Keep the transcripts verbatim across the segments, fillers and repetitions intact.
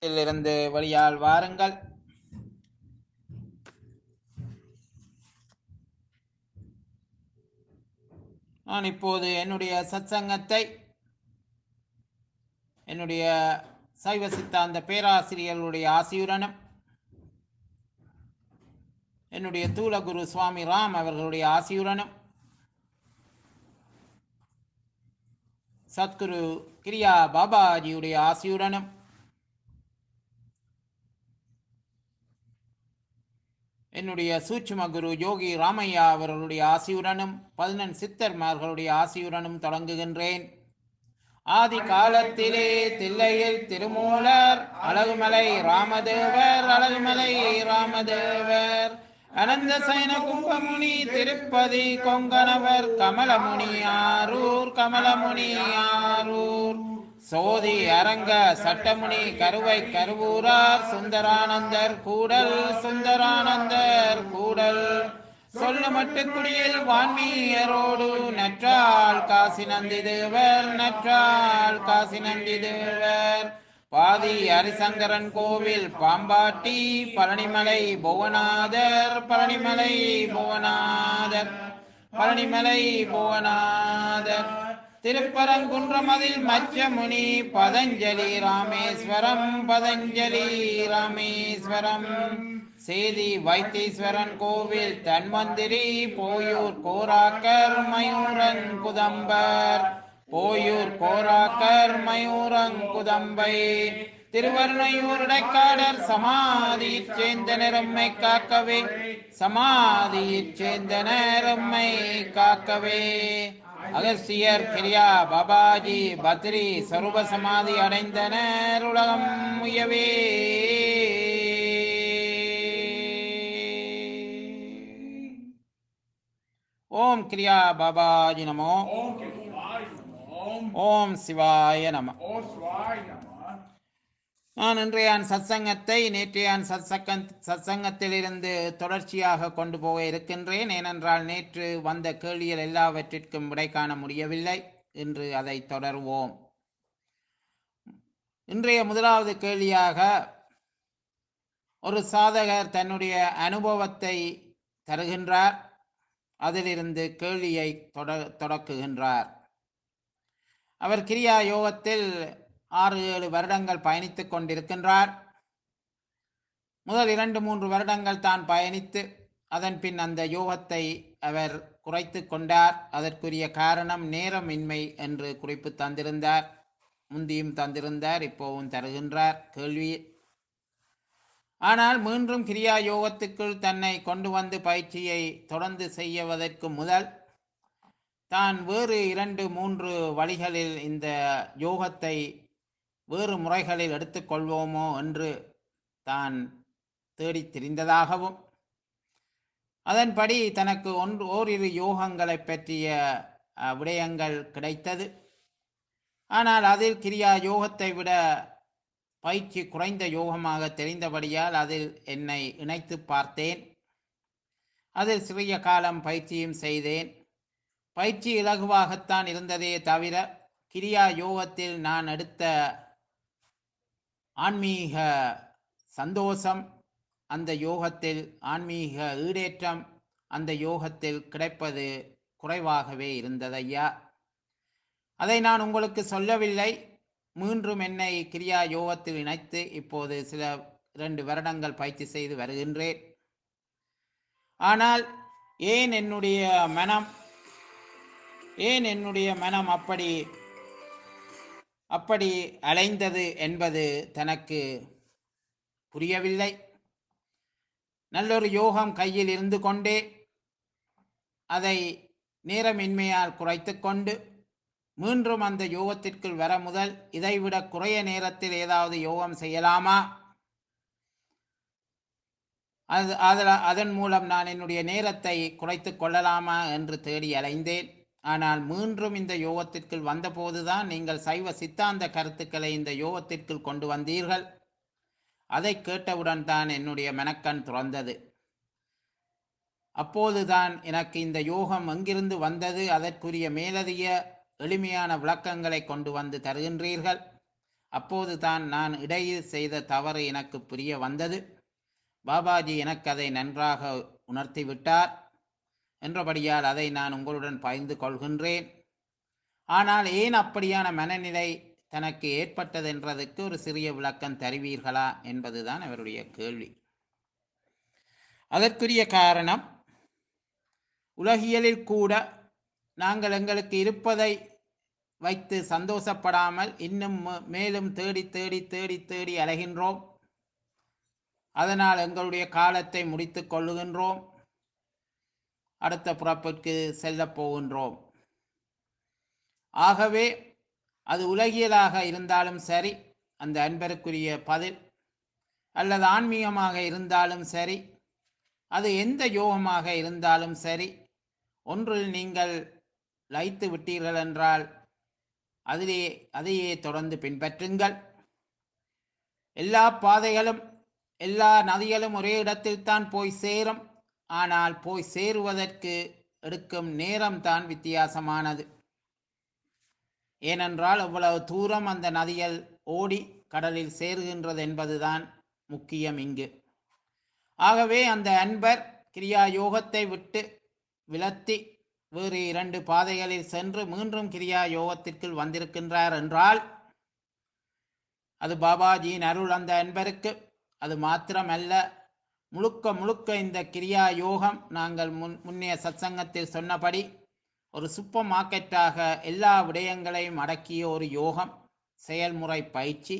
இருந்து வழியால் வாருங்கள். நான் இப்போது என்னுடைய சத்சங்கத்தை என்னுடைய சைவ சித்தாந்த பேராசிரியர்களுடைய ஆசியுடனும் என்னுடைய தூலகுரு சுவாமி ராம் அவர்களுடைய ஆசியுடனும் சத்குரு கிரியா பாபாஜியுடைய ஆசியுடனும் என்னுடைய சூட்சும குரு யோகி ராமையா அவர்களுடைய ஆசியுடனும் பதினெண் சித்தர்மார்களுடைய ஆசியுடனும் தொடங்குகின்றேன். ஆதி காலத்திலே தில்லையில் திருமூலர் அழகுமலை ராமதேவர் அழகுமலை ராமதேவர் அனந்த சைன கும்பமுனி திருப்பதி கொங்கணவர் கமலமுனி ஆரூர் கமலமுனி ஆரூர் சோதி அரங்க சட்டமுனி கருவை கருவூரார் சுந்தரானந்தர் கூடல் சுந்தரானந்தர் கூடல் சொல்லு மட்டுக்குடியில் வான்மீயரோடு நற்றால் காசி நந்தி தேவர் நற்றால் காசி நந்தி தேவர் பாதி ஹரிசங்கரன் கோவில் பாம்பாட்டி பழனிமலை புவனாதர் பழனிமலை புவனாதர் பழனிமலை புவனாதர் திருப்பரங்குன்றமதில் மச்சமுனி பதஞ்சலி ராமேஸ்வரம் பதஞ்சலி ராமேஸ்வரம் சேதி வைத்தீஸ்வரன் கோவில் தன்வந்திரி போயூர் கோராக்கர் மயூரன் குதம்பர் போயூர் கோராக்கர் மயூரன் குதம்பை திருவருணையூர் இடைக்காடர் சமாதியிற் சேர்ந்த நிறம்மை காக்கவே சமாதியிற் சேர்ந்த நிறம்மை காக்கவே அகஸ்தியர் கிரியா பாபாஜி பத்ரி சருப சமாதி அடைந்தனர் உலகம் முயவே. ஓம் கிரியா பாபாஜி நமோ. ஓம் சிவாய நம. நான் இன்றையான் சத்சங்கத்தை நேற்றையான் சத்சங்க சத்சங்கத்திலிருந்து தொடர்ச்சியாக கொண்டு போக இருக்கின்றேன். ஏனென்றால் நேற்று வந்த கேள்விகள் எல்லாவற்றிற்கும் விடை காண முடியவில்லை. இன்று அதை தொடருவோம். இன்றைய முதலாவது கேள்வியாக ஒரு சாதகர் தன்னுடைய அனுபவத்தை தருகின்றார். அதிலிருந்து கேள்வியை தொட தொடக்குகின்றார். அவர் கிரியா யோகத்தில் ஆறு ஏழு வருடங்கள் பயணித்து கொண்டிருக்கின்றார். முதல் இரண்டு மூன்று வருடங்கள் தான் பயணித்து அதன் பின் அந்த யோகத்தை அவர் குறைத்து கொண்டார். அதற்குரிய காரணம் நேரமின்மை என்று குறிப்பு தந்திருந்தார். முந்தியும் தந்திருந்தார், இப்போவும் தருகின்றார் கேள்வி. ஆனால் மீண்டும் கிரியா யோகத்துக்குள் தன்னை கொண்டு வந்து பயிற்சியை தொடர்ந்து செய்வதற்கு முதல் தான் வேறு இரண்டு மூன்று வழிகளில் இந்த யோகத்தை வேறு முறைகளில் எடுத்துக்கொள்வோமோ என்று தான் தேடி திரிந்ததாகவும் அதன்படி தனக்கு ஒன்று ஓரிரு யோகங்களை பற்றிய விடயங்கள் கிடைத்தது. ஆனால் அதில் கிரியா யோகத்தை விட பயிற்சி குறைந்த யோகமாக தெரிந்தபடியால் அதில் என்னை இணைத்து பார்த்தேன். அதில் சிறிய காலம் பயிற்சியும் செய்தேன். பயிற்சி இலகுவாகத்தான் இருந்ததே தவிர கிரியா யோகத்தில் நான் எடுத்த ஆன்மீக சந்தோஷம், அந்த யோகத்தில் ஆன்மீக ஈடேற்றம் அந்த யோகத்தில் கிடைப்பது குறைவாகவே இருந்ததையா. அதை நான் உங்களுக்கு சொல்லவில்லை. மீண்டும் என்னை கிரியா யோகத்தில் இணைத்து இப்போது சில இரண்டு வருடங்கள் பயிற்சி செய்து வருகின்றேன். ஆனால் ஏன் என்னுடைய மனம் ஏன் என்னுடைய மனம் அப்படி அப்படி அலைந்தது என்பது தனக்கு புரியவில்லை. நல்லொரு யோகம் கையில் இருந்து கொண்டே அதை நேரமின்மையால் குறைத்து கொண்டு மீண்டும் அந்த யோகத்திற்குள் வர முதல் இதைவிட குறைய நேரத்தில் ஏதாவது யோகம் செய்யலாமா, அது அதன் மூலம் நான் என்னுடைய நேரத்தை குறைத்து கொள்ளலாமா என்று தேடி அலைந்தேன். ஆனால் மீண்டும் இந்த யோகத்திற்குள் வந்தபோதுதான் நீங்கள் சைவ சித்தாந்த கருத்துக்களை இந்த யோகத்திற்குள் கொண்டு வந்தீர்கள். அதை கேட்டவுடன் தான் என்னுடைய மனக்கண் துறந்தது. அப்போதுதான் எனக்கு இந்த யோகம் எங்கிருந்து வந்தது, அதற்குரிய மேலதிக எளிமையான விளக்கங்களை கொண்டு வந்து தருகின்றீர்கள். அப்போதுதான் நான் இடையில் செய்த தவறு எனக்கு புரிய வந்தது. பாபாஜி எனக்கு அதை நன்றாக உணர்த்திவிட்டார். என்றபடியால் அதை நான் உங்களுடன் பகிர்ந்து கொள்கின்றேன். ஆனால் ஏன் அப்படியான மனநிலை தனக்கு ஏற்பட்டது என்றதுக்கு ஒரு சிறிய விளக்கம் தருவீர்களா என்பதுதான் அவருடைய கேள்வி. அதற்குரிய காரணம், உலகியலில் கூட நாங்கள் எங்களுக்கு இருப்பதை வைத்து சந்தோஷப்படாமல் இன்னும் மேலும் தேடி தேடி தேடி தேடி அலைகின்றோம். அதனால் எங்களுடைய காலத்தை முடித்து கொள்ளுகின்றோம். அடுத்த பிறப்பிற்கு செல்லப் போகின்றோம். ஆகவே அது உலகியலாக இருந்தாலும் சரி, அந்த அன்பருக்குரிய பதில், அல்லது ஆன்மீகமாக இருந்தாலும் சரி, அது எந்த யோகமாக இருந்தாலும் சரி, ஒன்றில் நீங்கள் லயித்து விட்டீர்கள் என்றால் அதிலே அதையே தொடர்ந்து பின்பற்றுங்கள். எல்லா பாதைகளும் எல்லா நதிகளும் ஒரே இடத்தில் தான் போய் சேரும். ஆனால் போய் சேருவதற்கு எடுக்கும் நேரம்தான் வித்தியாசமானது. ஏனென்றால் அவ்வளவு தூரம் அந்த நதிகள் ஓடி கடலில் சேருகின்றது என்பதுதான் முக்கியம் இங்கு. ஆகவே அந்த அன்பர் கிரியா யோகத்தை விட்டு விலத்தி வேறு இரண்டு பாதைகளில் சென்று மீண்டும் கிரியா யோகத்திற்குள் வந்திருக்கின்றார் என்றால் அது பாபாஜியின் அருள் அந்த அன்பருக்கு. அது மாத்திரமல்ல, முழுக்க முழுக்க இந்த கிரியா யோகம் நாங்கள் முன் முன்னைய சத்சங்கத்தில் சொன்னபடி ஒரு சூப்பர் மார்க்கெட்டாக எல்லா விடயங்களையும் அடக்கிய ஒரு யோகம், செயல்முறை பயிற்சி.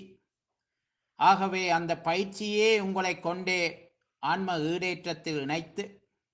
ஆகவே அந்த பயிற்சியே உங்களை கொண்டே ஆன்ம ஈடேற்றத்தில் இணைத்து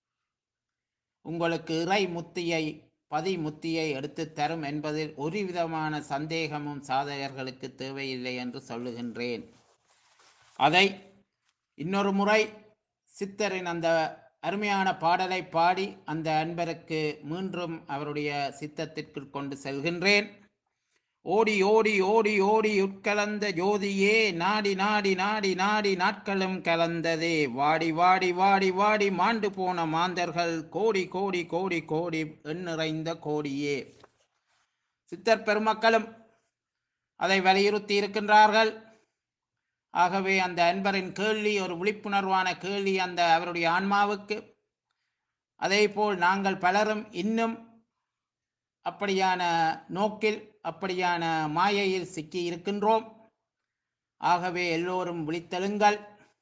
உங்களுக்கு இறை முத்தியை பதி முத்தியை எடுத்து தரும் என்பதில் ஒரு விதமான சந்தேகமும் சாதகர்களுக்கு தேவையில்லை என்று சொல்லுகின்றேன். அதை இன்னொரு முறை சித்தரின் அந்த அருமையான பாடலை பாடி அந்த அன்பருக்கு மீண்டும் அவருடைய சித்தத்திற்குள் கொண்டு செல்கின்றேன். ஓடி ஓடி ஓடி ஓடி உட்கலந்த ஜோதியே, நாடி நாடி நாடி நாடி நாட்களும் கலந்ததே, வாடி வாடி வாடி வாடி மாண்டு போன மாந்தர்கள் கோடி கோடி கோடி கோடி எண்ணிறைந்த கோடியே. சித்தர் பெருமக்களும் அதை வலியுறுத்தி இருக்கின்றார்கள். ஆகவே அந்த அன்பரின் கேள்வி ஒரு விழிப்புணர்வான கேள்வி அந்த அவருடைய ஆன்மாவுக்கு. அதே போல் நாங்கள் பலரும் இன்னும் அப்படியான நோக்கில் அப்படியான மாயையில் சிக்கி இருக்கின்றோம். ஆகவே எல்லோரும் விழித்தெழுங்கள்.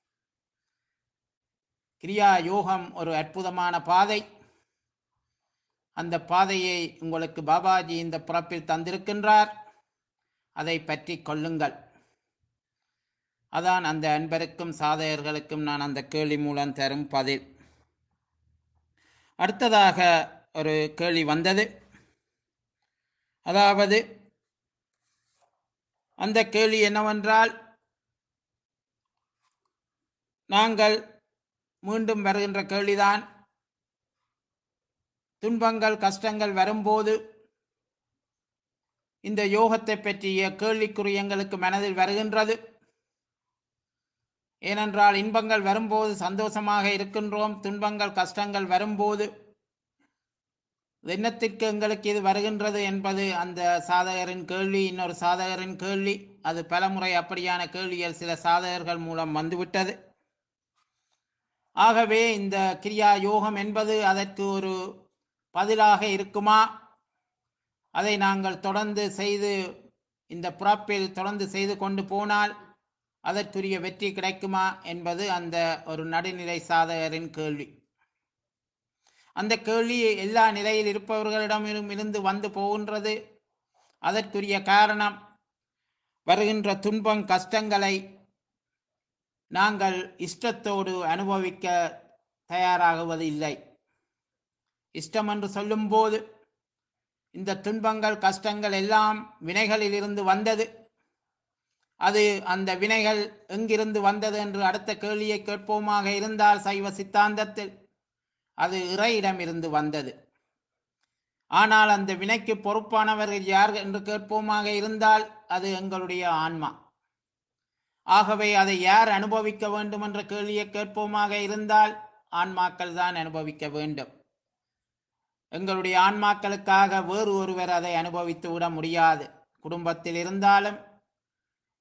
கிரியா யோகம் ஒரு அற்புதமான பாதை. அந்த பாதையை உங்களுக்கு பாபாஜி இந்த பிறப்பில் தந்திருக்கின்றார். அதை பற்றி கொள்ளுங்கள். அதான் அந்த அன்பருக்கும் சாதகர்களுக்கும் நான் அந்த கேள்வி மூலம் தரும் பதில். அடுத்ததாக ஒரு கேள்வி வந்தது. அதாவது அந்த கேள்வி என்னவென்றால், நாங்கள் மீண்டும் வருகின்ற கேள்விதான், துன்பங்கள் கஷ்டங்கள் வரும்போது இந்த யோகத்தை பற்றிய கேள்விக்குறி எங்களுக்கு மனதில் வருகின்றது. ஏனென்றால் இன்பங்கள் வரும்போது சந்தோஷமாக இருக்கின்றோம். துன்பங்கள் கஷ்டங்கள் வரும்போது என்னத்திற்கு எங்களுக்கு இது வருகின்றது என்பது அந்த சாதகரின் கேள்வி. இன்னொரு சாதகரின் கேள்வி, அது பலமுறை அப்படியான கேள்விகள் சில சாதகர்கள் மூலம் வந்துவிட்டது. ஆகவே இந்த கிரியா யோகம் என்பது அதற்கு ஒரு பதிலாக இருக்குமா? அதை நாங்கள் தொடர்ந்து செய்து இந்த பிறப்பில் தொடர்ந்து செய்து கொண்டு போனால் அதற்குரிய வெற்றி கிடைக்குமா என்பது அந்த ஒரு நடுநிலை சாதகரின் கேள்வி. அந்த கேள்வி எல்லா நிலையில் இருப்பவர்களிடமிருந்து இருந்து வந்து போகின்றது. அதற்குரிய காரணம், வருகின்ற துன்பம் கஷ்டங்களை நாங்கள் இஷ்டத்தோடு அனுபவிக்க தயாராகுவது இல்லை. இஷ்டம் என்று சொல்லும்போது இந்த துன்பங்கள் கஷ்டங்கள் எல்லாம் வினைகளில் இருந்து வந்தது. அது அந்த வினைகள் எங்கிருந்து வந்தது என்று அடுத்த கேள்வியை கேட்போமாக இருந்தால், சைவ சித்தாந்தத்தில் அது இறையிடம் இருந்து வந்தது. ஆனால் அந்த வினைக்கு பொறுப்பானவர்கள் யார் என்று கேட்போமாக இருந்தால் அது எங்களுடைய ஆன்மா. ஆகவே அதை யார் அனுபவிக்க வேண்டும் என்ற கேள்வியை கேட்போமாக இருந்தால் ஆன்மாக்கள் தான் அனுபவிக்க வேண்டும். எங்களுடைய ஆன்மாக்களுக்காக வேறு ஒருவர் அதை அனுபவித்து விட முடியாது. குடும்பத்தில் இருந்தாலும்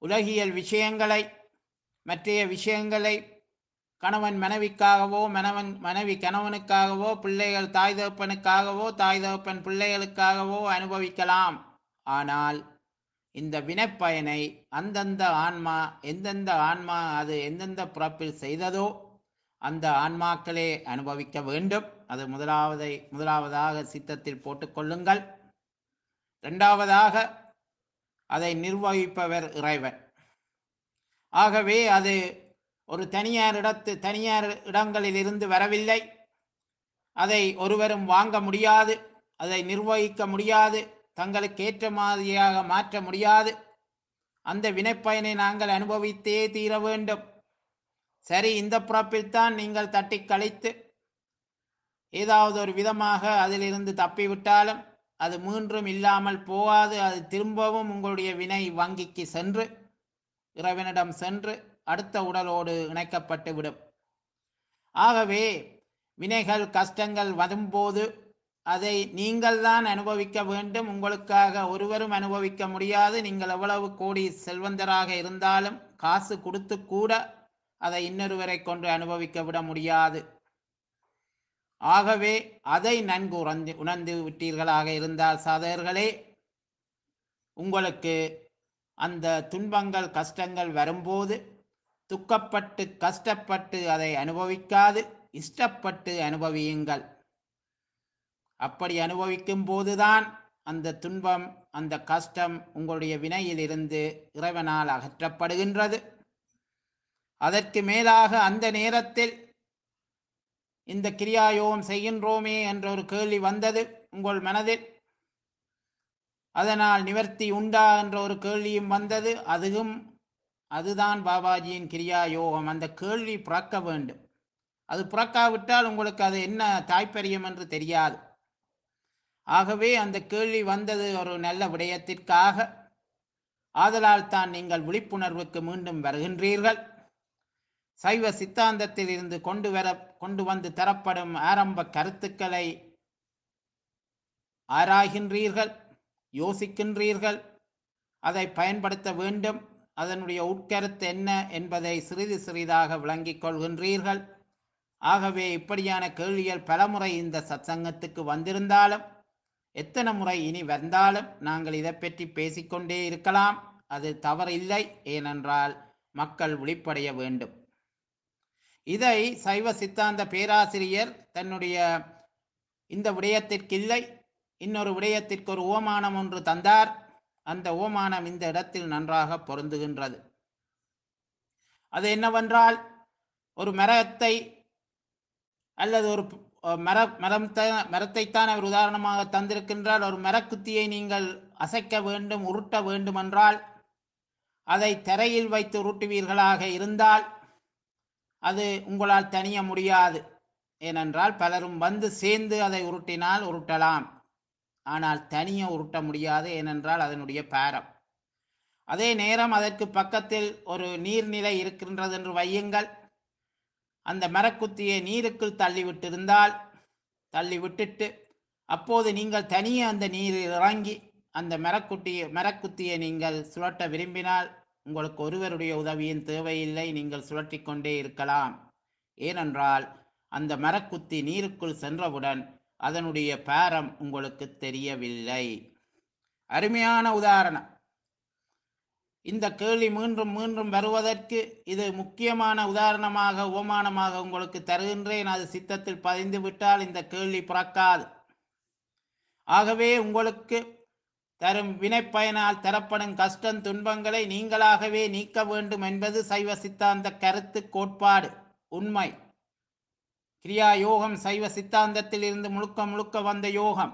உலகியல் விஷயங்களை, மற்றைய விஷயங்களை கணவன் மனைவிக்காகவோ, மனவன் மனைவி கணவனுக்காகவோ, பிள்ளைகள் தாய் தகப்பனுக்காகவோ, தாய் தகப்பன் பிள்ளைகளுக்காகவோ அனுபவிக்கலாம். ஆனால் இந்த வினைப்பயனை அந்தந்த ஆன்மா, எந்தெந்த ஆன்மா அது எந்தெந்த பிறப்பில் செய்ததோ அந்த ஆன்மாக்களே அனுபவிக்க வேண்டும். அது முதலாவதை முதலாவதாக சித்தத்தில் போட்டுக்கொள்ளுங்கள். இரண்டாவதாக அதை நிர்வகிப்பவர் இறைவன். ஆகவே அது ஒரு தனியார் இடத்து தனியார் இடங்களில் இருந்து வரவில்லை. அதை ஒருவரும் வாங்க முடியாது, அதை நிர்வகிக்க முடியாது, தங்களுக்கு ஏற்ற மாதிரியாக மாற்ற முடியாது. அந்த வினைப்பயனை நாங்கள் அனுபவித்தே தீர வேண்டும். சரி, இந்த பிறப்பில்தான் நீங்கள் தட்டி கழித்து ஏதாவது ஒரு விதமாக அதிலிருந்து தப்பிவிட்டாலும் அது மீண்டும் இல்லாமல் போகாது. அது திரும்பவும் உங்களுடைய வினை வங்கிக்கு சென்று இறைவனிடம் சென்று அடுத்த உடலோடு இணைக்கப்பட்டு விடும். ஆகவே வினைகள் கஷ்டங்கள் வரும்போது அதை நீங்கள் தான் அனுபவிக்க வேண்டும். உங்களுக்காக ஒருவரும் அனுபவிக்க முடியாது. நீங்கள் எவ்வளவு கோடி செல்வந்தராக இருந்தாலும் காசு கொடுத்து கூட அதை இன்னொருவரை கொண்டு அனுபவிக்க விட முடியாது. ஆகவே அதை நன்கு உணர்ந்து உணர்ந்து விட்டீர்களாக இருந்தால் சாதகர்களே, உங்களுக்கு அந்த துன்பங்கள் கஷ்டங்கள் வரும்போது துக்கப்பட்டு கஷ்டப்பட்டு அதை அனுபவிக்காது இஷ்டப்பட்டு அனுபவியுங்கள். அப்படி அனுபவிக்கும் போதுதான் அந்த துன்பம், அந்த கஷ்டம் உங்களுடைய வினையிலிருந்து இறைவனால் அகற்றப்படுகின்றது. அதற்கு மேலாக அந்த நேரத்தில் இந்த கிரியாயோகம் செய்கின்றோமே என்ற ஒரு கேள்வி வந்தது உங்கள் மனதில். அதனால் நிவர்த்தி உண்டா என்ற ஒரு கேள்வியும் வந்தது. அதுவும் அதுதான் பாபாஜியின் கிரியா யோகம். அந்த கேள்வி பிறக்க வேண்டும். அது பிறக்காவிட்டால் உங்களுக்கு அது என்ன தாய்ப்பரியம் என்று தெரியாது. ஆகவே அந்த கேள்வி வந்தது ஒரு நல்ல விடயத்திற்காக. ஆதலால் தான் நீங்கள் விழிப்புணர்வுக்கு மீண்டும் வருகின்றீர்கள். சைவ சித்தாந்தத்தில் இருந்து கொண்டு வர கொண்டு வந்து தரப்படும் ஆரம்ப கருத்துக்களை ஆராய்கின்றீர்கள், யோசிக்கின்றீர்கள், அதை பயன்படுத்த வேண்டும். அதனுடைய உட்கருத்து என்ன என்பதை சிறிது சிறிதாக விளங்கிக் கொள்கின்றீர்கள். ஆகவே இப்படியான கேள்விகள் பலமுறை இந்த சத்சங்கத்துக்கு வந்திருந்தாலும், எத்தனை முறை இனி வந்தாலும் நாங்கள் இதை பற்றி பேசிக்கொண்டே இருக்கலாம். அது தவறில்லை. ஏனென்றால் மக்கள் விழிப்படைய வேண்டும். இதை சைவ சித்தாந்த பேராசிரியர் தன்னுடைய இந்த விடயத்திற்கு இல்லை, இன்னொரு விடயத்திற்கு ஒரு ஓமானம் ஒன்று தந்தார். அந்த ஓமானம் இந்த இடத்தில் நன்றாக பொருந்துகின்றது. அது என்னவென்றால், ஒரு மரத்தை அல்லது ஒரு மர மரம் மரத்தைத்தான் அவர் உதாரணமாக தந்திருக்கின்றால். ஒரு மரக்குத்தியை நீங்கள் அசைக்க வேண்டும், உருட்ட வேண்டும் என்றால் அதை தரையில் வைத்து உருட்டுவீர்களாக இருந்தால் அது உங்களால் தனிய முடியாது. ஏனென்றால் பலரும் வந்து சேர்ந்து அதை உருட்டினால் உருட்டலாம், ஆனால் தனிய உருட்ட முடியாது. ஏனென்றால் அதனுடைய பாரம். அதே நேரம் அதற்கு பக்கத்தில் ஒரு நீர்நிலை இருக்கின்றது என்று வையுங்கள். அந்த மரக்குத்தியை நீருக்குள் தள்ளிவிட்டிருந்தால், தள்ளி விட்டுட்டு அப்போது நீங்கள் தனியே அந்த நீரில் இறங்கி அந்த மரக்குட்டியை மரக்குத்தியை நீங்கள் சுழட்ட விரும்பினால் உங்களுக்கு ஒருவருடைய உதவியின் தேவையில்லை. நீங்கள் சுழற்றி கொண்டே இருக்கலாம். ஏனென்றால் அந்த மரக்குத்தி நீருக்குள் சென்றவுடன் அதனுடைய பாரம் உங்களுக்கு தெரியவில்லை. அருமையான உதாரணம். இந்த கேள்வி மீண்டும் மீண்டும் வருவதற்கு இது முக்கியமான உதாரணமாக உபமானமாக உங்களுக்கு தருகின்றேன். அது சித்தத்தில் பதிந்து விட்டால் இந்த கேள்வி பிறக்காது. ஆகவே உங்களுக்கு தரும் வினைப்பயனால் தரப்படும் கஷ்டம் துன்பங்களை நீங்களாகவே நீக்க வேண்டும் என்பது சைவ சித்தாந்த கருத்து கோட்பாடு, உண்மை. கிரியா யோகம் சைவ சித்தாந்தத்தில் இருந்து முழுக்க முழுக்க வந்த யோகம்.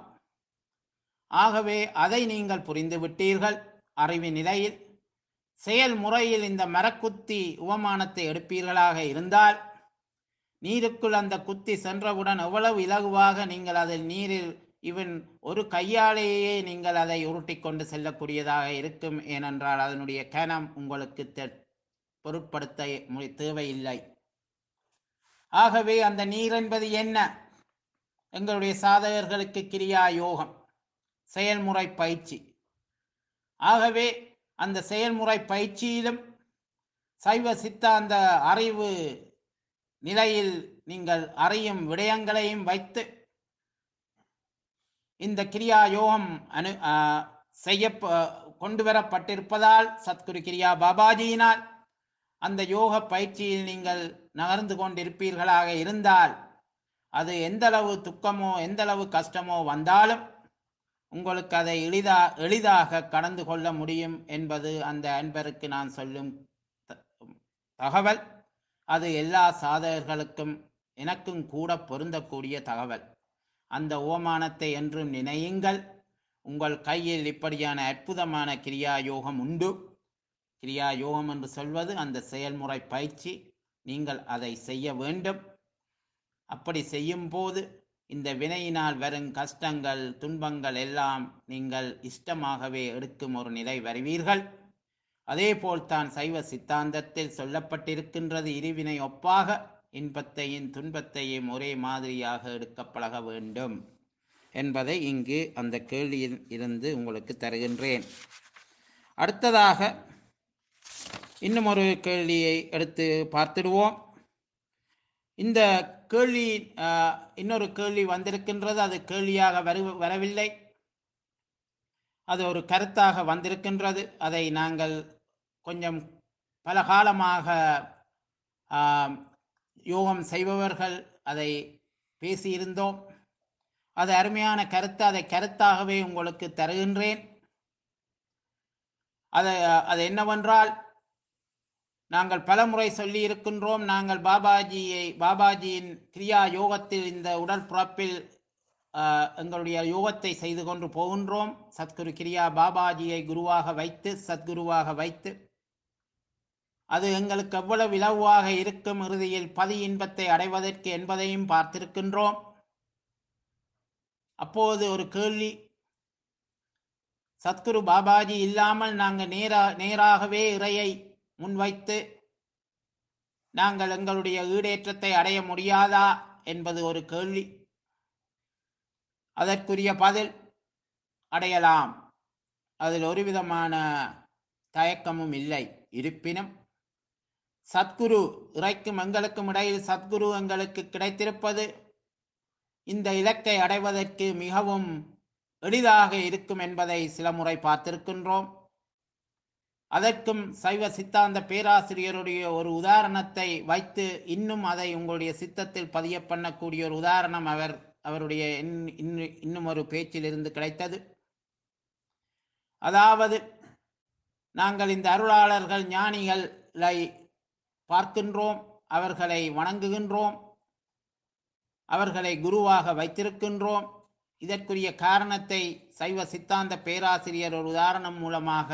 ஆகவே அதை நீங்கள் புரிந்து விட்டீர்கள் அறிவு நிலையில். செயல்முறையில் இந்த மரக்குத்தி உபமானத்தை எடுப்பீர்களாக இருந்தால், நீருக்குள் அந்த குத்தி சென்றவுடன் எவ்வளவு இலகுவாக நீங்கள் அதில் நீரில் இவன் ஒரு கையாலேயே நீங்கள் அதை உருட்டி கொண்டு செல்லக்கூடியதாக இருக்கும். ஏனென்றால் அதனுடைய கனம் உங்களுக்கு பொருட்படுத்த தேவையில்லை. ஆகவே அந்த நீர் என்பது என்ன? எங்களுடைய சாதகர்களுக்கு கிரியா யோகம், செயல்முறை பயிற்சி. ஆகவே அந்த செயல்முறை பயிற்சியிலும் சைவ சித்தாந்த அறிவு நிலையில் நீங்கள் அறியும் விடயங்களையும் வைத்து இந்த கிரியா யோகம் அனு செய்ய கொண்டு வரப்பட்டிருப்பதால் சத்குரு கிரியா பாபாஜியினால் அந்த யோக பயிற்சியில் நீங்கள் நகர்ந்து கொண்டிருப்பீர்களாக இருந்தால் அது எந்தளவு துக்கமோ எந்தளவு கஷ்டமோ வந்தாலும் உங்களுக்கு அதை எளிதா எளிதாக கடந்து கொள்ள முடியும் என்பது அந்த அன்பருக்கு நான் சொல்லும் தகவல். அது எல்லா சாதகர்களுக்கும் எனக்கும் கூட பொருந்தக்கூடிய தகவல். அந்த ஓமானத்தை என்றும் நினையுங்கள். உங்கள் கையில் இப்படியான அற்புதமான கிரியா யோகம் உண்டு. கிரியா யோகம் என்று சொல்வது அந்த செயல்முறை பயிற்சி. நீங்கள் அதை செய்ய வேண்டும். அப்படி செய்யும் போது இந்த வினையினால் வரும் கஷ்டங்கள் துன்பங்கள் எல்லாம் நீங்கள் இஷ்டமாகவே எடுக்கும் ஒரு நிலை வருவீர்கள். அதே போல்தான் சைவ சித்தாந்தத்தில் சொல்லப்பட்டிருக்கின்றது. இருவினை ஒப்பாக இன்பத்தையும் துன்பத்தையும் ஒரே மாதிரியாக எடுக்க பழக வேண்டும் என்பதை இங்கு அந்த கேள்வியில் இருந்து உங்களுக்கு தருகின்றேன். அடுத்ததாக இன்னும் ஒரு கேள்வியை எடுத்து பார்த்துடுவோம். இந்த கேள்வி இன்னொரு கேள்வி வந்திருக்கின்றது. அது கேள்வியாக வரு வரவில்லை அது ஒரு கருத்தாக வந்திருக்கின்றது. அதை நாங்கள் கொஞ்சம் பல காலமாக யோகம் செய்பவர்கள் அதை பேசியிருந்தோம். அது அருமையான கருத்து. அதை கருத்தாகவே உங்களுக்கு தருகின்றேன். அதை அது என்னவென்றால், நாங்கள் பலமுறை சொல்லி இருக்கின்றோம், நாங்கள் பாபாஜியை பாபாஜியின் கிரியா யோகத்தில் இந்த உடல் பிறப்பில் எங்களுடைய யோகத்தை செய்து கொண்டு போகின்றோம். சத்குரு கிரியா பாபாஜியை குருவாக வைத்து சத்குருவாக வைத்து அது எங்களுக்கு எவ்வளவு இலவாக இருக்கும் இறுதியில் பதி இன்பத்தை அடைவதற்கு என்பதையும் பார்த்திருக்கின்றோம். அப்போது ஒரு கேள்வி, சத்குரு பாபாஜி இல்லாமல் நாங்கள் நேரா நேராகவே இறையை முன்வைத்து நாங்கள் எங்களுடைய ஈடேற்றத்தை அடைய முடியாதா என்பது ஒரு கேள்வி. அதற்குரிய பதில், அடையலாம். அதில் ஒரு விதமான தயக்கமும் இல்லை. இருப்பினும் சத்குரு இறைக்கும் எங்களுக்கும் இடையில் சத்குரு எங்களுக்கு கிடைத்திருப்பது இந்த இலக்கை அடைவதற்கு மிகவும் எளிதாக இருக்கும் என்பதை சில முறை பார்த்திருக்கின்றோம். அதற்கும் சைவ சித்தாந்த பேராசிரியருடைய ஒரு உதாரணத்தை வைத்து இன்னும் அதை உங்களுடைய சித்தத்தில் பதிய பண்ணக்கூடிய ஒரு உதாரணம் அவர் அவருடைய இன்னும் ஒரு பேச்சிலிருந்து கிடைத்தது. அதாவது, நாங்கள் இந்த அருளாளர்கள் ஞானிகளை பார்க்கின்றோம், அவர்களை வணங்குகின்றோம், அவர்களை குருவாக வைத்திருக்கின்றோம். இதற்குரிய காரணத்தை சைவ சித்தாந்த பேராசிரியர் ஒரு உதாரணம் மூலமாக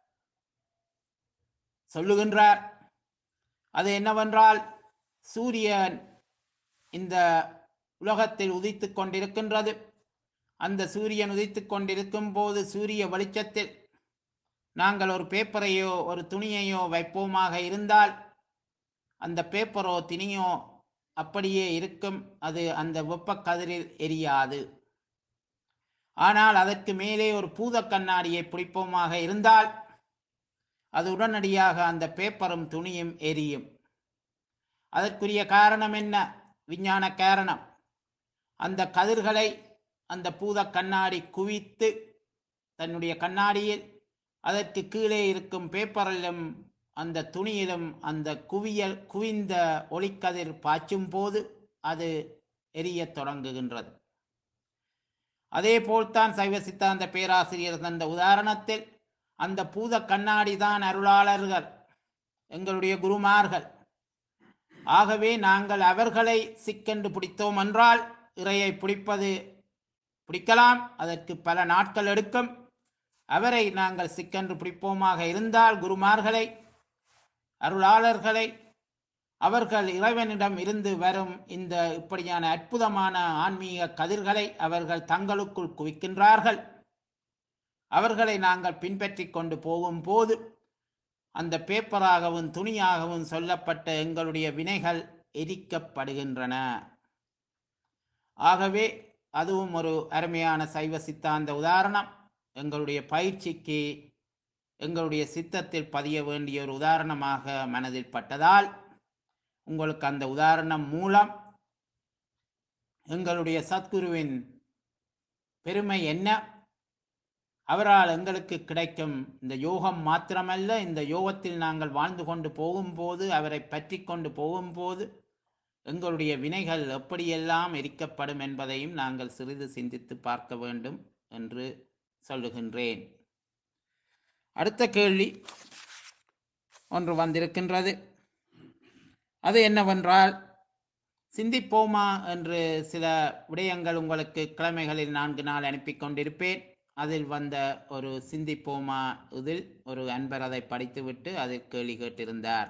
சொல்லுகின்றார். அது என்னவென்றால், சூரியன் இந்த உலகத்தில் உதித்து கொண்டிருக்கின்றது. அந்த சூரியன் உதித்து கொண்டிருக்கும் போது சூரிய வெளிச்சத்தில் நாங்கள் ஒரு பேப்பரையோ ஒரு துணியையோ வைப்போமாக இருந்தால் அந்த பேப்பரோ துணியோ அப்படியே இருக்கும். அது அந்த வெப்ப கதிரில் எரியாது. ஆனால் அதற்கு மேலே ஒரு பூத கண்ணாடியை பிடிப்போமாக இருந்தால் அது உடனடியாக அந்த பேப்பரும் துணியும் எரியும். அதற்குரிய காரணம் என்ன? விஞ்ஞான காரணம். அந்த கதிர்களை அந்த பூத கண்ணாடி குவித்து தன்னுடைய கண்ணாடியில் அதற்கு கீழே இருக்கும் பேப்பரிலும் அந்த துணியிலும் அந்த குவியல் குவிந்த ஒளிக்கதிர் பாய்ச்சும் போது அது எரிய தொடங்குகின்றது. அதே போல்தான் சைவ சித்தாந்த பேராசிரியர் தந்த உதாரணத்தில் அந்த பூத கண்ணாடி தான் அருளாளர்கள், எங்களுடைய குருமார்கள். ஆகவே நாங்கள் அவர்களை சிக்கென்று பிடித்தோம் என்றால் இறையை பிடிப்பது பிடிக்கலாம், அதற்கு பல நாட்கள் எடுக்கும். அவரை நாங்கள் சிக்கென்று பிடிப்போமாக இருந்தால் குருமார்களை, அருளாளர்களை, அவர்கள் இறைவனிடம் இருந்து வரும் இந்த இப்படியான அற்புதமான ஆன்மீக கதிர்களை அவர்கள் தங்களுக்குள் குவிக்கின்றார்கள். அவர்களை நாங்கள் பின்பற்றி கொண்டு போகும் போது அந்த பேப்பராகவும் துணியாகவும் சொல்லப்பட்ட எங்களுடைய வினைகள் எரிக்கப்படுகின்றன. ஆகவே அதுவும் ஒரு அருமையான சைவ சித்தாந்த உதாரணம். எங்களுடைய பயிற்சிக்கு எங்களுடைய சித்தத்தில் பதிய வேண்டிய ஒரு உதாரணமாக மனதில் பட்டதால் உங்களுக்கு அந்த உதாரணம் மூலம் எங்களுடைய சத்குருவின் பெருமை என்ன, அவரால் எங்களுக்கு கிடைக்கும் இந்த யோகம் மாத்திரமல்ல, இந்த யோகத்தில் நாங்கள் வாழ்ந்து கொண்டு போகும்போது, அவரை பற்றி கொண்டு போகும்போது எங்களுடைய வினைகள் எப்படியெல்லாம் எரிக்கப்படும் என்பதையும் நாங்கள் சிறிது சிந்தித்து பார்க்க வேண்டும் என்று சொல்லுகின்றேன். அடுத்த கேள்வி ஒன்று வந்திருக்கின்றது. அது என்னவென்றால், சிந்திப்போமா என்று சில விடயங்கள் உங்களுக்கு கிழமைகளில் நான்கு நாள் அனுப்பி கொண்டிருப்பேன். அதில் வந்த ஒரு சிந்திப்போமா இதில் ஒரு அன்பர் அதை படித்துவிட்டு அதில் கேள்வி கேட்டிருந்தார்.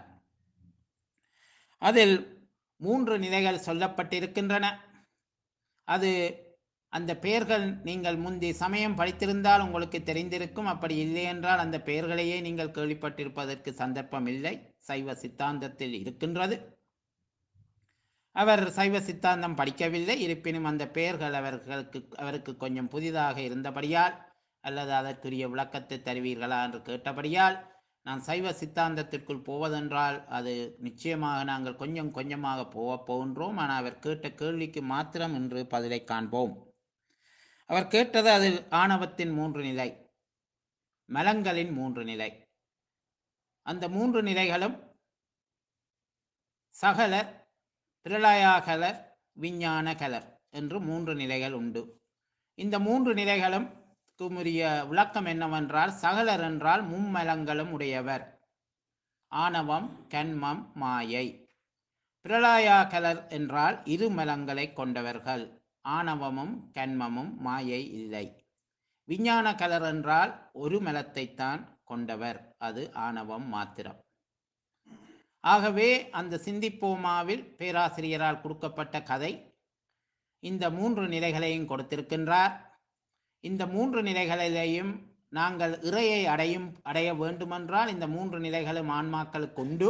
அதில் மூன்று நிலைகள் சொல்லப்பட்டிருக்கின்றன. அது அந்த பெயர்கள் நீங்கள் முந்தி சமயம் படித்திருந்தால் உங்களுக்கு தெரிந்திருக்கும். அப்படி இல்லை என்றால் அந்த பெயர்களையே நீங்கள் கேள்விப்பட்டிருப்பதற்கு சந்தர்ப்பம் இல்லை. சைவ சித்தாந்தத்தில் இருக்கின்றது. அவர் சைவ சித்தாந்தம் படிக்கவில்லை, இருப்பினும் அந்த பெயர்கள் அவர்களுக்கு அவருக்கு கொஞ்சம் புதிதாக இருந்தபடியால், அல்லது அதற்குரிய விளக்கத்தை தருவீர்களா என்று கேட்டபடியால், நான் சைவ சித்தாந்தத்திற்குள் போவதென்றால் அது நிச்சயமாக நாங்கள் கொஞ்சம் கொஞ்சமாக போக போகின்றோம். ஆனால் அவர் கேட்ட கேள்விக்கு மாத்திரம் இன்று பதிலை காண்போம். அவர் கேட்டது அதில் ஆணவத்தின் மூன்று நிலை, மலங்களின் மூன்று நிலை. அந்த மூன்று நிலைகளும் சகலர், பிரளயாகலர், விஞ்ஞான கலர் என்று மூன்று நிலைகள் உண்டு. இந்த மூன்று நிலைகளும் உரிய விளக்கம் என்னவென்றால், சகலர் என்றால் மும்மலங்களும் உடையவர், ஆணவம், கன்மம், மாயை. பிரளயாகலர் என்றால் இரு மலங்களை கொண்டவர்கள், ஆணவமும் கன்மமும் மாயை இல்லை. விஞ்ஞான கலர் என்றால் ஒரு மலத்தைத்தான் கொண்டவர், அது ஆணவம் மாத்திரம். ஆகவே அந்த சிந்திப்போமாவில் பேராசிரியரால் கொடுக்கப்பட்ட கதை இந்த மூன்று நிலைகளையும் கொடுத்திருக்கின்றார். இந்த மூன்று நிலைகளிலேயும் நாங்கள் இறையை அடையும் அடைய வேண்டுமென்றால் இந்த மூன்று நிலைகளும் ஆன்மாக்களுக்கு உண்டு.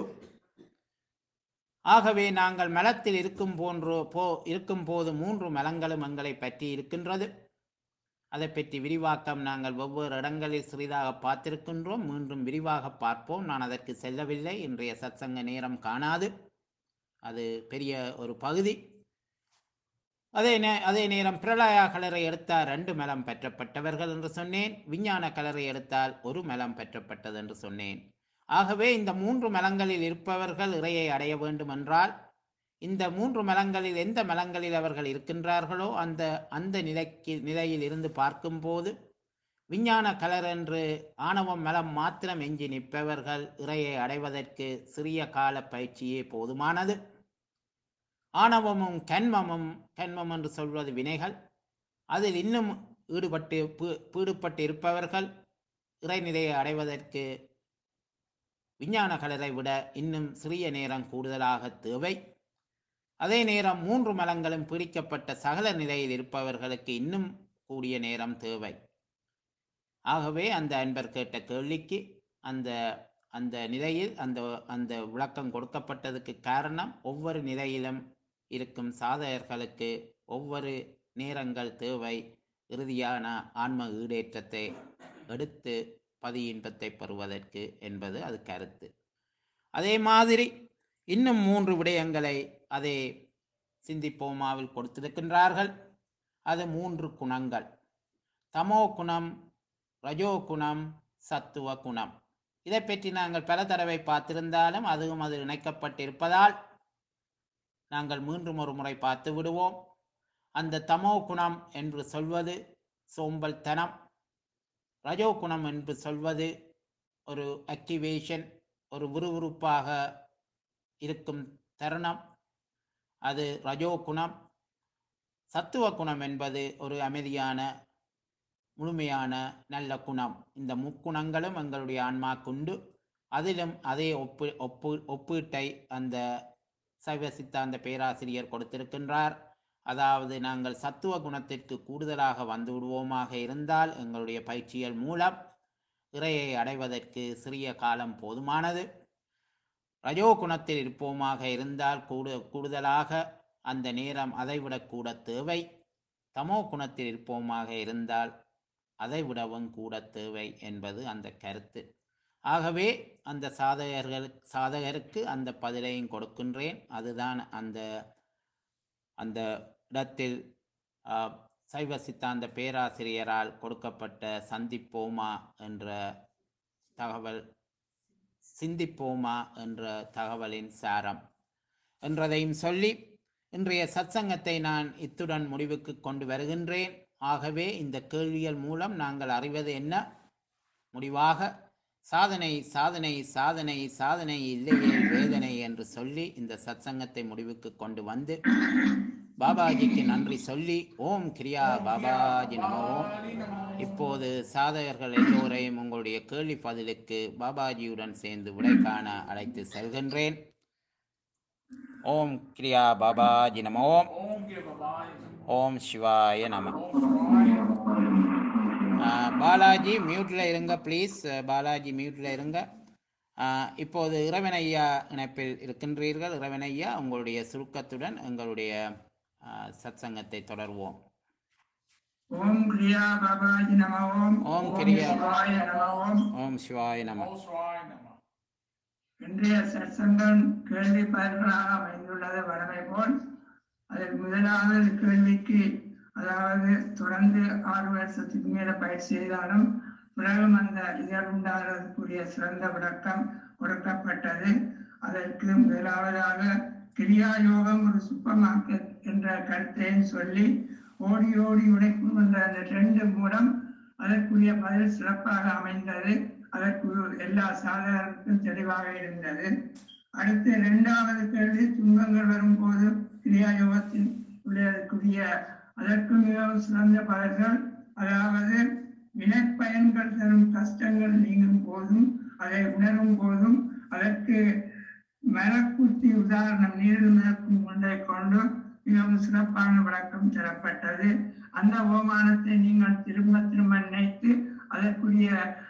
ஆகவே நாங்கள் மலத்தில் இருக்கும் போன்று போ இருக்கும் போது மூன்று மலங்களும் எங்களை பற்றி இருக்கின்றது. அதை பற்றி விரிவாக்கம் நாங்கள் ஒவ்வொரு இடங்களில் சிறிதாக பார்த்திருக்கின்றோம். மீண்டும் விரிவாக பார்ப்போம். நான் அதற்கு செல்லவில்லை, இன்றைய சத்சங்க நேரம் காணாது, அது பெரிய ஒரு பகுதி. அதே நே அதே நேரம் பிரளய கலரை எடுத்தால் ரெண்டு மலம் பெற்றப்பட்டவர்கள் என்று சொன்னேன். விஞ்ஞான கலரை எடுத்தால் ஒரு மலம் பெற்றப்பட்டது என்று சொன்னேன். ஆகவே இந்த மூன்று மலங்களில் இருப்பவர்கள் இறையை அடைய வேண்டும் என்றால், இந்த மூன்று மலங்களில் எந்த மலங்களில் அவர்கள் இருக்கின்றார்களோ அந்த அந்த நிலைக்கு நிலையில் இருந்து பார்க்கும்போது, விஞ்ஞான கலர் என்று ஆணவம் மலம் மாத்திரம் எஞ்சி நிற்பவர்கள் இறையை அடைவதற்கு சிறிய கால பயிற்சியே போதுமானது. ஆணவமும் கன்மமும், கன்மம் என்று சொல்வது வினைகள், அதில் இன்னும் ஈடுபட்டு பீடுபட்டு இருப்பவர்கள் இறைநிலையை அடைவதற்கு விஞ்ஞான கலரை விட இன்னும் சிறிய நேரம் கூடுதலாக தேவை. அதே நேரம் மூன்று மலங்களும் பிடிக்கப்பட்ட சகல நிலையில் இருப்பவர்களுக்கு இன்னும் கூடிய நேரம் தேவை. ஆகவே அந்த அன்பர் கேட்ட கேள்விக்கு அந்த அந்த நிலையில் அந்த அந்த விளக்கம் கொடுக்கப்பட்டதுக்கு காரணம், ஒவ்வொரு நிலையிலும் இருக்கும் சாதகர்களுக்கு ஒவ்வொரு நேரங்கள் தேவை இறுதியான ஆன்ம ஈடேற்றத்தை எடுத்து பதி இன்பத்தை பெறுவதற்கு என்பது அது கருத்து. அதே மாதிரி இன்னும் மூன்று விடயங்களை அதே சிந்திப்போமாவில் கொடுத்திருக்கின்றார்கள். அது மூன்று குணங்கள், தமோ குணம், ரஜோ குணம், சத்துவ குணம். இதை பற்றி நாங்கள் பல தடவை பார்த்திருந்தாலும் அதுவும் அது இணைக்கப்பட்டிருப்பதால் நாங்கள் மீண்டும் ஒரு முறை பார்த்து விடுவோம். அந்த தமோ குணம் என்று சொல்வது சோம்பல் தனம், ரஜோ குணம் என்று சொல்வது ஒரு ஆக்டிவேஷன், ஒரு விறுவிறுப்பாக இருக்கும் தருணம், அது ரஜோ குணம். சத்துவ குணம் என்பது ஒரு அமைதியான முழுமையான நல்ல குணம். இந்த முக்குணங்களும் எங்களுடைய ஆன்மாக்குண்டு. அதிலும் அதே ஒப்பு ஒப்பு ஒப்பீட்டை அந்த சைவ சித்தாந்த பேராசிரியர் கொடுத்திருக்கின்றார். அதாவது நாங்கள் சத்துவ குணத்திற்கு கூடுதலாக வந்து விடுவோமாக இருந்தால் எங்களுடைய பயிற்சிகள் மூலம் இறையை அடைவதற்கு சிறிய காலம் போதுமானது. ரஜோ குணத்தில் இருப்போமாக இருந்தால் கூடு கூடுதலாக அந்த நேரம் அதைவிட கூட தேவை. தமோ குணத்தில் இருப்போமாக இருந்தால் அதை விடவும் கூட தேவை என்பது அந்த கருத்து. ஆகவே அந்த சாதகர்கள் சாதகருக்கு அந்த பதிலையும் கொடுக்கின்றேன். அதுதான் அந்த அந்த இடத்தில் ஆ, சைவ சித்தாந்த பேராசிரியரால் கொடுக்கப்பட்ட சந்திப்போமா என்ற தகவல், சிந்திப்போமா என்ற தகவலின் சாரம் என்றதையும் சொல்லி இன்றைய சத்சங்கத்தை நான் இத்துடன் முடிவுக்கு கொண்டு வருகின்றேன். ஆகவே இந்த கேள்விகள் மூலம் நாங்கள் அறிவது என்ன? முடிவாக சாதனை சாதனை சாதனை சாதனை இல்லையே வேதனை என்று சொல்லி இந்த சத்சங்கத்தை முடிவுக்கு கொண்டு வந்து பாபாஜிக்கு நன்றி சொல்லி ஓம் கிரியா பாபாஜி நமோ. இப்போது சாதகர்கள் எல்லோரையும் உங்களுடைய கேள்வி பதிலுக்கு பாபாஜியுடன் சேர்ந்து விடை காண அழைத்து செல்கின்றேன். ஓம் கிரியா பாபாஜி நமோ. ஓம் சிவாய நம. பாலாஜி மியூட்ல இருங்க ப்ளீஸ். பாலாஜி மியூட்ல இருங்க. ஆஹ் இப்போது இறைவனையா இணைப்பில் இருக்கின்றீர்கள். இறைவனையா, உங்களுடைய சுருக்கத்துடன் எங்களுடைய சத்சங்கத்தை தொடர்வோம். ஓம் கிரியா பாபாஜி நம. ஓம் ஓம் கிரியா சிவாய நம. ஓம் ஓம் சிவாய நம. இன்றைய சத்சங்கம் கேள்வி பதில்களாக அமைந்துள்ளது வழமை போல். அதில் முதலாவது கேள்விக்கு, அதாவது தொடர்ந்து ஆறு வருஷத்துக்கு மேல பயிற்சி செய்தாலும் பிறகும் அந்த இதழுண்டாகிறதுக்குரிய சிறந்த விளக்கம் கொடுக்கப்பட்டது. அதற்கு முதலாவதாக கிரியா யோகம் ஒரு சூப்பர் மார்க்கெட் என்ற கருத்தையும் சொல்லி ஓடி ஓடி உழைக்கும் என்ற அந்த ரெண்டு மூலம் அதற்குரிய பதில் சிறப்பாக அமைந்தது. அதற்கு எல்லா சாதகருக்கும் தெளிவாக இருந்தது. அடுத்து இரண்டாவது கேள்வி, துன்பங்கள் வரும்போது கிரியா யோகத்தில் உள்ளதற்குரிய அதற்கு மிகவும் சிறந்த பலர்கள், அதாவது வினைப்பயன்கள் தரும் கஷ்டங்கள் நீங்கும் போதும் அதை உணரும் போதும் அதற்கு மரக்குத்தி உதாரணம் நீரில் மிதக்கும் ஒன்றை கொண்டு மிகவும் சிறப்பான விளக்கம் தரப்பட்டது. அந்த ஓமானத்தை நீங்கள் திரும்ப திரும்ப நினைத்து அதற்குரிய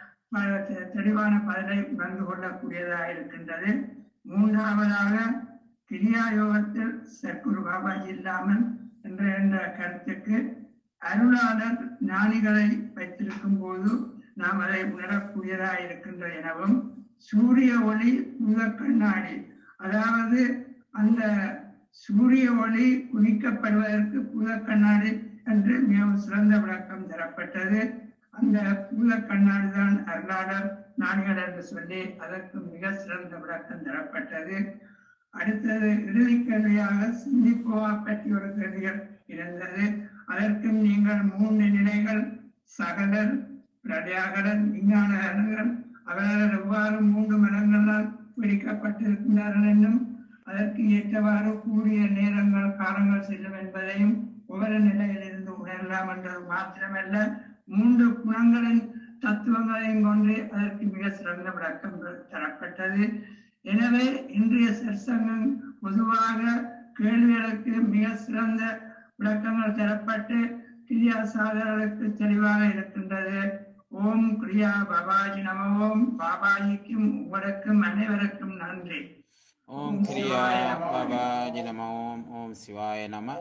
தெளிவான பதிலை உணர்ந்து கொள்ளக்கூடியதாக இருக்கின்றது. மூன்றாவதாக கிரியா யோகத்தில் சற்குரு பாபாஜி இல்லாமல் என்ற என்ற கருத்துக்கு அருளாளர் ஞானிகளை வைத்திருக்கும் போது நாம் அதை உணரக்கூடியதாக இருக்கின்ற எனவும், சூரிய ஒளி பூத கண்ணாடி, அதாவது அந்த சூரிய ஒளி குனிக்கப்படுவதற்கு பூத கண்ணாடி என்று மிகவும் சிறந்த விளக்கம் தரப்பட்டது. அந்த பூத கண்ணாடி தான் அருளாளர் ஞானிகள் என்று சொல்லி அதற்கு மிக சிறந்த விளக்கம் தரப்பட்டது. அடுத்தது இறுதி கேள்வியாக சிந்திப்போவா பற்றி ஒரு கேள்விகள் இருந்தது. அதற்கும் நீங்கள் மூன்று நிலைகள், சகலர், பிரத்யாகரன், விஞ்ஞானகரன், அவர்கள் எவ்வாறு மூன்று மரங்களால் பிடிக்கப்பட்டிருக்கின்றார்கள் என்னும் அதற்கு ஏற்றவாறு கூடிய நேரங்கள் காலங்கள் செல்லும் என்பதையும் ஒவ்வொரு நிலையிலிருந்து உணரலாம் என்றது மாத்திரமல்ல, மூன்று குணங்களின் தத்துவங்களையும் கொண்டு அதற்கு மிக சிறந்த விளக்கம் தரப்பட்டது. எனவே இன்றைய சற்சங்கம் பொதுவாக கேள்விகளுக்கு மிக சிறந்த விளக்கங்கள் தரப்பட்டு கிரியா சாதகர்களுக்கு தெளிவாக இருக்கின்றது. ஓம் கிரியா பாபாஜி நம. ஓம் பாபாஜிக்கும் உங்களுக்கும் அனைவருக்கும் நன்றி. ஓம் கிரியா பாபாஜி நம. ஓம் ஓம் சிவாய நம.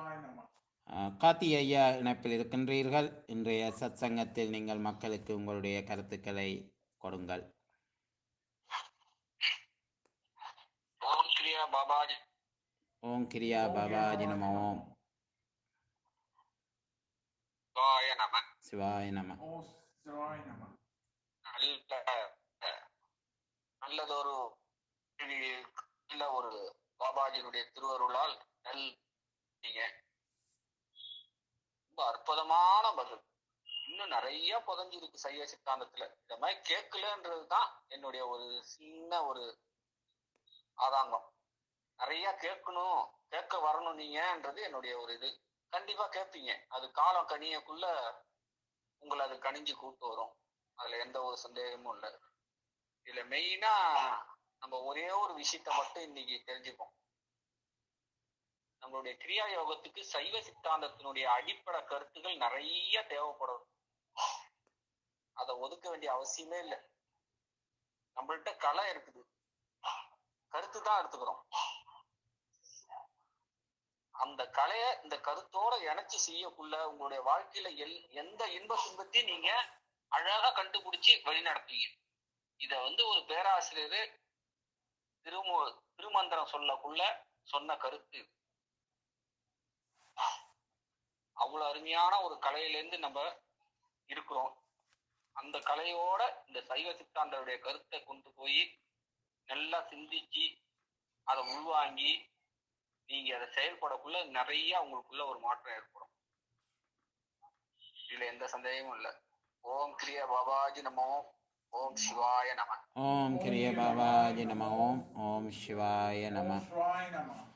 கார்த்தி ஐயா இணைப்பில் இருக்கின்றீர்கள். இன்றைய சத்சங்கத்தில் நீங்கள் மக்களுக்கு உங்களுடைய கருத்துக்களை கொடுங்கள். ஓம் கிரியா பாபாஜி. ஓம் கிரியா பாபாஜி நம. ஓம் சிவாய நம. சிவாய நம. நல்ல நல்லதொரு நல்ல ஒரு பாபாஜியுடைய திருவருளால் நல் ரொம்ப அற்புதமான பதில். இன்னும் நிறைய புதஞ்சிருக்கு சைவ சித்தாந்தத்துல. இந்த மாதிரி கேட்கலன்றதுதான் என்னுடைய ஒரு சின்ன ஒரு ஆதாங்கம். நிறைய கேட்கணும், கேட்க வரணும் நீங்கன்றது என்னுடைய ஒரு இது. கண்டிப்பா கேட்பீங்க. அது காலம் கனியக்குள்ள உங்களை அது கணிஞ்சு கூட்டு வரும். அதுல எந்த ஒரு சந்தேகமும் இல்லை. இதுல மெயினா நம்ம ஒரே ஒரு விஷயத்த மட்டும் இன்னைக்கு தெரிஞ்சுப்போம். நம்மளுடைய கிரியா யோகத்துக்கு சைவ சித்தாந்தத்தினுடைய அடிப்படை கருத்துக்கள் நிறைய தேவைப்படும். அதை ஒதுக்க வேண்டிய அவசியமே இல்லை. நம்மள்கிட்ட கலை இருக்குது, கருத்து தான் எடுத்துக்கிறோம். அந்த கலையை இந்த கருத்தோட இணைச்சு செய்யக்குள்ள உங்களுடைய வாழ்க்கையில எல் எந்த இன்ப துன்பத்தையும் நீங்க அழகா கண்டுபிடிச்சு வழி நடத்துவீங்க. இத வந்து ஒரு பேராசிரியர் திருமு திருமந்திரம் சொல்லக்குள்ள சொன்ன கருத்து. அவ்வளவு அருமையான ஒரு கலையிலேருந்து நம்ம இருக்கிறோம். அந்த கலையோட இந்த சைவ சித்தாந்தருடைய கருத்தை கொண்டு போய் நல்லா சிந்திச்சு அதை உள்வாங்கி நீங்க அதை செயல்படக்குள்ள நிறைய உங்களுக்குள்ள ஒரு மாற்றம் ஏற்படும். இதுல எந்த சந்தேகமும் இல்லை. ஓம் கிரிய பாபாஜி நமோ. ஓம் சிவாய நம. ஓம் கிரிய பாபாஜி நம. ஓம் ஓம் சிவாய நம.